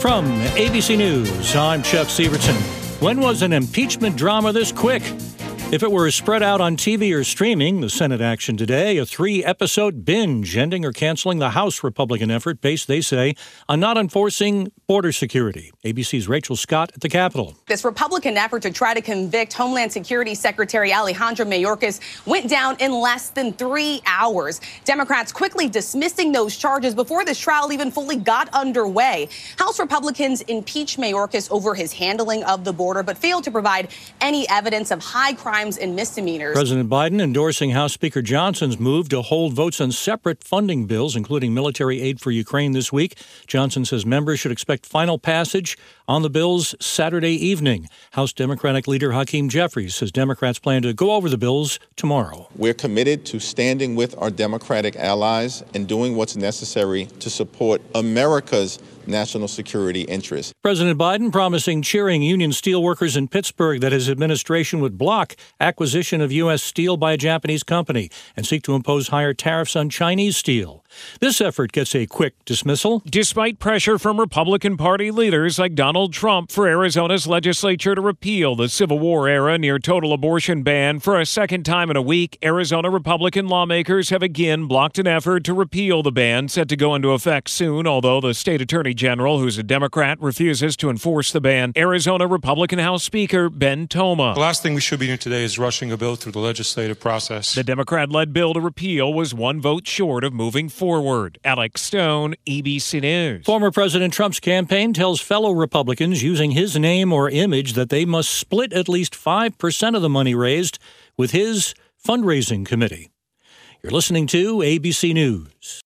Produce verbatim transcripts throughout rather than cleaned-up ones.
From A B C News, I'm Chuck Severson. When was an impeachment drama this quick? If it were spread out on T V or streaming, the Senate action today, a three-episode binge ending or canceling the House Republican effort based, they say, on not enforcing border security. A B C's Rachel Scott at the Capitol. This Republican effort to try to convict Homeland Security Secretary Alejandro Mayorkas went down in less than three hours. Democrats quickly dismissing those charges before this trial even fully got underway. House Republicans impeached Mayorkas over his handling of the border, but failed to provide any evidence of high crime and misdemeanors. President Biden endorsing House Speaker Johnson's move to hold votes on separate funding bills, including military aid for Ukraine this week. Johnson says members should expect final passage on the bills Saturday evening. House Democratic leader Hakeem Jeffries says Democrats plan to go over the bills tomorrow. We're committed to standing with our Democratic allies and doing what's necessary to support America's national security interests. President Biden promising cheering union steelworkers in Pittsburgh that his administration would block acquisition of U S steel by a Japanese company and seek to impose higher tariffs on Chinese steel. This effort gets a quick dismissal. Despite pressure from Republican Party leaders like Donald Trump for Arizona's legislature to repeal the Civil War era near-total abortion ban for a second time in a week, Arizona Republican lawmakers have again blocked an effort to repeal the ban set to go into effect soon, although the state attorney general, who's a Democrat, refuses to enforce the ban. Arizona Republican House Speaker Ben Toma. The last thing we should be doing today is rushing a bill through the legislative process. The Democrat-led bill to repeal was one vote short of moving forward. Alex Stone, A B C News. Former President Trump's campaign tells fellow Republicans using his name or image that they must split at least five percent of the money raised with his fundraising committee. You're listening to A B C News.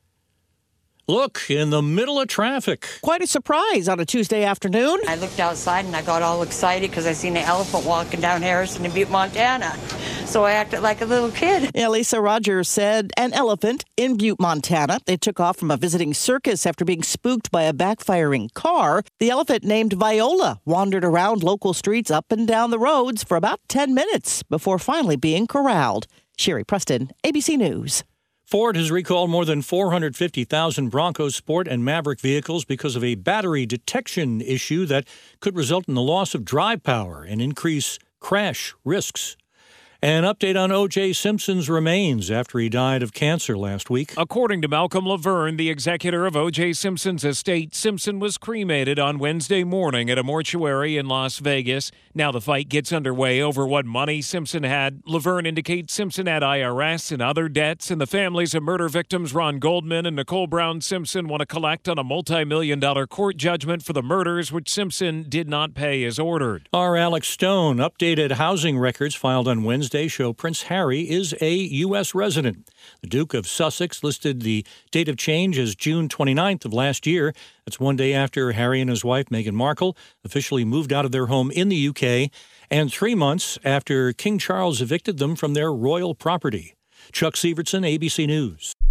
Look, in the middle of traffic. Quite a surprise on a Tuesday afternoon. I looked outside and I got all excited because I seen an elephant walking down Harrison in Butte, Montana. So I acted like a little kid. Yeah, Lisa Rogers said an elephant in Butte, Montana. They took off from a visiting circus after being spooked by a backfiring car. The elephant, named Viola, wandered around local streets up and down the roads for about ten minutes before finally being corralled. Sherry Preston, A B C News. Ford has recalled more than four hundred fifty thousand Bronco Sport and Maverick vehicles because of a battery detection issue that could result in the loss of drive power and increase crash risks. An update on O J. Simpson's remains after he died of cancer last week. According to Malcolm Laverne, the executor of O J. Simpson's estate, Simpson was cremated on Wednesday morning at a mortuary in Las Vegas. Now the fight gets underway over what money Simpson had. Laverne indicates Simpson had I R S and other debts, and the families of murder victims Ron Goldman and Nicole Brown Simpson want to collect on a multi-million dollar court judgment for the murders, which Simpson did not pay as ordered. Our Alex Stone updated housing records filed on Wednesday show Prince Harry is a U S resident. The Duke of Sussex listed the date of change as June twenty-ninth of last year. That's one day after Harry and his wife, Meghan Markle, officially moved out of their home in the U K, and three months after King Charles evicted them from their royal property. Chuck Severson, A B C News.